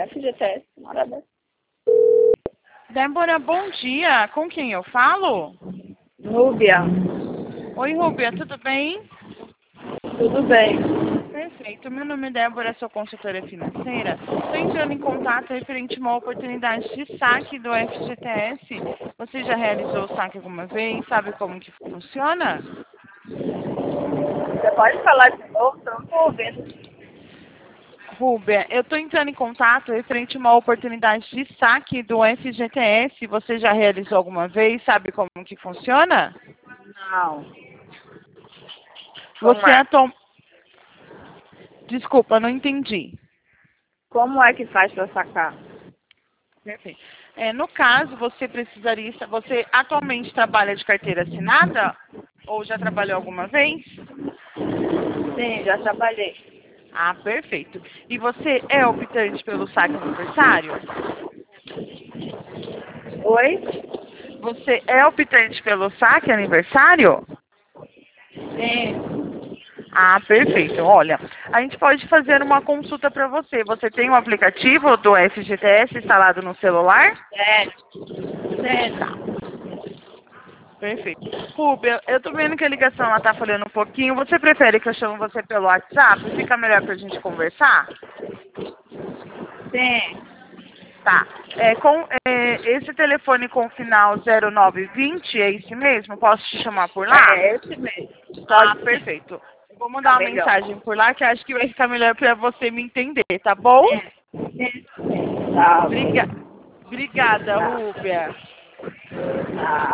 FGTS, morada. Débora, bom dia. Com quem eu falo? Rúbia, Oi, Rúbia, tudo bem? tudo bem? Perfeito. Meu nome é Débora, sou consultora financeira. Estou entrando em contato referente a uma oportunidade de saque do FGTS. Você já realizou o saque alguma vez? Sabe como que funciona? Você pode falar de novo? Eu não estou ouvindo. Rúbia, eu estou entrando em contato referente a uma oportunidade de saque do FGTS. Você já realizou alguma vez? Sabe como que funciona? Não. Como Você é? Desculpa, não entendi. Como é que faz para sacar? Perfeito. No caso, você atualmente trabalha de carteira assinada? Ou já trabalhou alguma vez? Sim, já trabalhei. Ah, perfeito. E você é optante pelo saque aniversário? Oi? Você é optante pelo saque aniversário? Sim. Ah, perfeito. Olha, a gente pode fazer uma consulta para você. Você tem um aplicativo do FGTS instalado no celular? É. Sim. Perfeito. Rúbia, eu tô vendo que a ligação ela tá falhando um pouquinho. Você prefere que eu chame você pelo WhatsApp? Fica melhor pra gente conversar? Sim. Tá. Esse telefone com final 0920, é esse mesmo? Posso te chamar por lá? É esse mesmo. Ah, Pode sim. perfeito. Eu vou mandar Fica uma melhor. mensagem por lá que eu acho que vai ficar melhor pra você me entender, tá bom? Sim. Tá. Obriga... Obrigada, Tá. Rúbia. Tá.